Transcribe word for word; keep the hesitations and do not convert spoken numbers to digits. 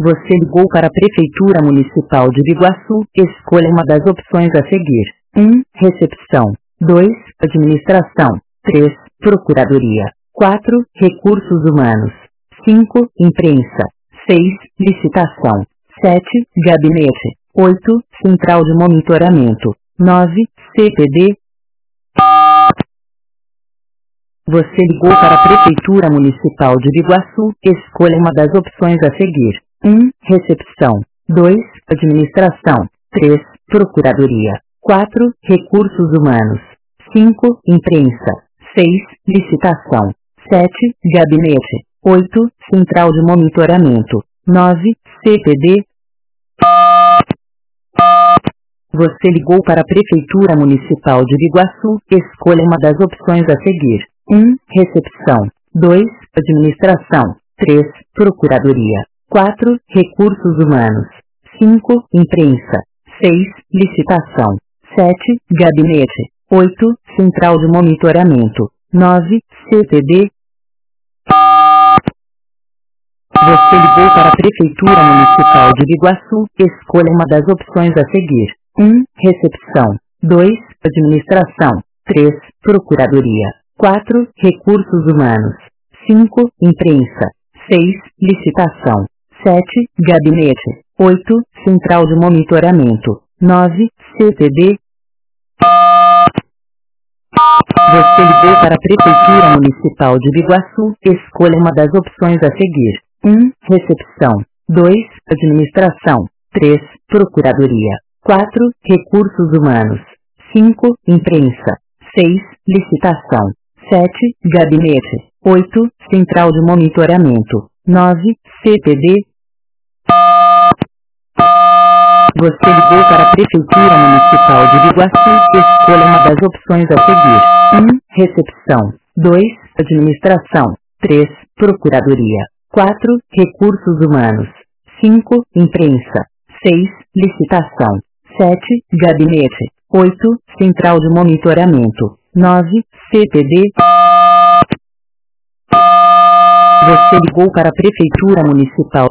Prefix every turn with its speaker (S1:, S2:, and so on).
S1: Você ligou para a Prefeitura Municipal de Biguaçu. Escolha uma das opções a seguir. um. Recepção. dois. Administração. três. Procuradoria. quatro. Recursos Humanos. cinco. Imprensa. seis. Licitação. sete. Gabinete. oito. Central de Monitoramento. nove. C P D. Você ligou para a Prefeitura Municipal de Biguaçu. Escolha uma das opções a seguir. um. Recepção. dois. Administração. três. Procuradoria. quatro. Recursos Humanos. cinco. Imprensa. seis. Licitação. sete. Gabinete. oito. Central de Monitoramento. nove. C P D. Você ligou para a Prefeitura Municipal de Biguaçu. Escolha uma das opções a seguir. um. Recepção. dois. Administração. três. Procuradoria. quatro. Recursos Humanos. cinco. Imprensa. seis. Licitação. sete. Gabinete. oito. Central de Monitoramento. nove. C P D. Você ligou para a Prefeitura Municipal de Biguaçu. Escolha uma das opções a seguir. um. Recepção. dois. Administração. três. Procuradoria. quatro. Recursos Humanos. cinco. Imprensa. seis. Licitação. sete. Gabinete. oito. Central de Monitoramento. nove. C P D. Você ligou para a Prefeitura Municipal de Biguaçu. Escolha uma das opções a seguir. um. Recepção. dois. Administração. três. Procuradoria. quatro. Recursos Humanos. cinco. Imprensa. seis. Licitação. sete. Gabinete. oito. Central de Monitoramento. nove. C P D. Você ligou para a Prefeitura Municipal de Biguaçu. Escolha uma das opções a seguir. um. Recepção. dois. Administração. três. Procuradoria. quatro. Recursos Humanos. cinco. Imprensa. seis. Licitação. sete. Gabinete. oito. Central de Monitoramento. nove. C P D. Você ligou para a Prefeitura Municipal.